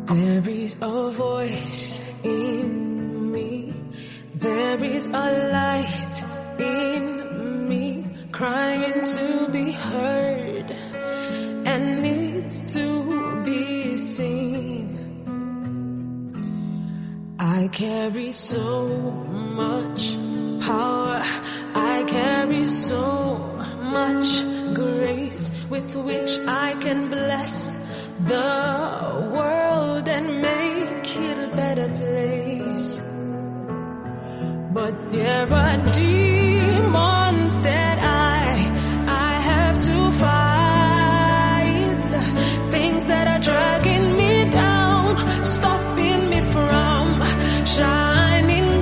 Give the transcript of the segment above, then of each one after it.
There is a voice in me, there is a light in me, crying to be heard and needs to be seen. I carry so much power, I carry so much grace with which I can bless the world and make it a better place. But there are demons that I have to fight, things that are dragging me down, stopping me from shining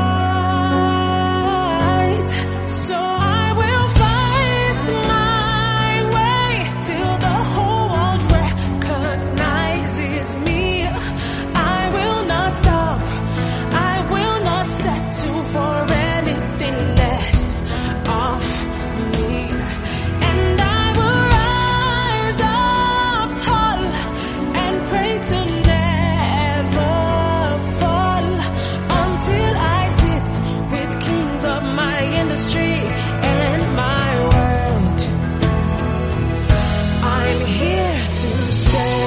bright. So I will fight my way till the whole world recognizes me. I will not stop, I will not settle for anything less of me. And I will rise up tall and pray to never fall until I sit with kings of my industry and my world. I'm here to stay.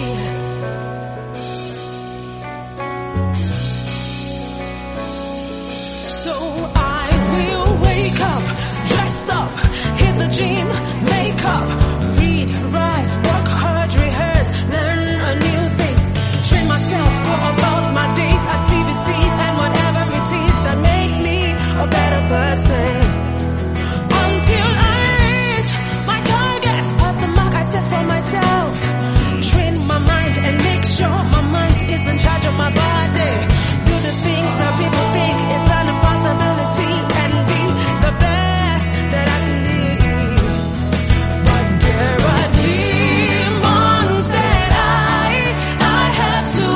So I will wake up, dress up, hit the gym, make up, read, write, work hard, rehearse, learn a new thing, train myself, go about my days, activities, and whatever it is that makes me a better person. Until I reach my target, pass the mark I set for myself, train my mind and make sure my mind is in charge of my body. Do the things that people think is an impossibility and be the best that I can be. But there are demons that I have to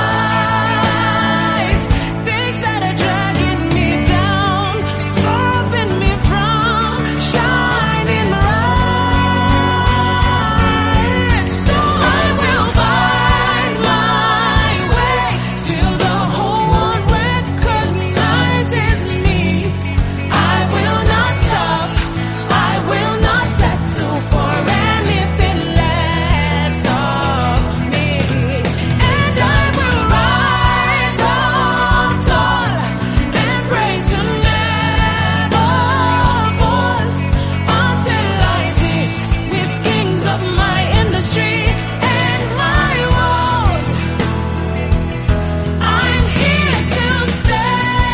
fight, things that are dragging me down, stopping me from shining bright. So I will fight my way till the whole world recognizes me. I will not stop, I will not settle for anything less of me. And I will rise up tall and pray to never fall until I sit with kings of my industry and my world. I'm here to stay.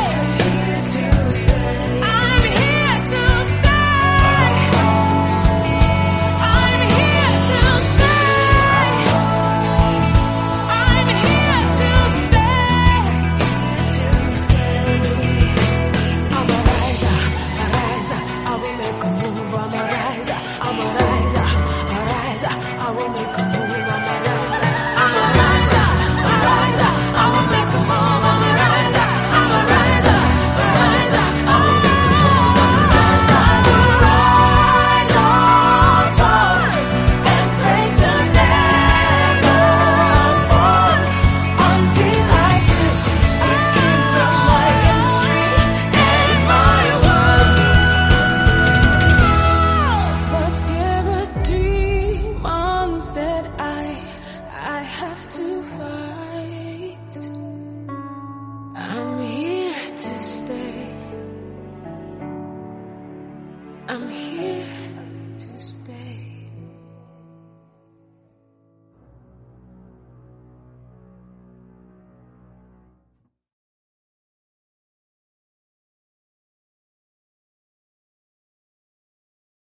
I'm here to stay. I'm here to stay. I'm here to stay. I'm a riser, I will make a move. I'm a riser, I'm a riser, I will make a move. I'm a riser, I'm a riser, I will make a move. I'm a riser, I'm a riser, I will make a move. I will rise up tall and pray to never fall until I sit with kings of my industry and my world. But there are demons that I have to fight. I'm here to stay. I'm here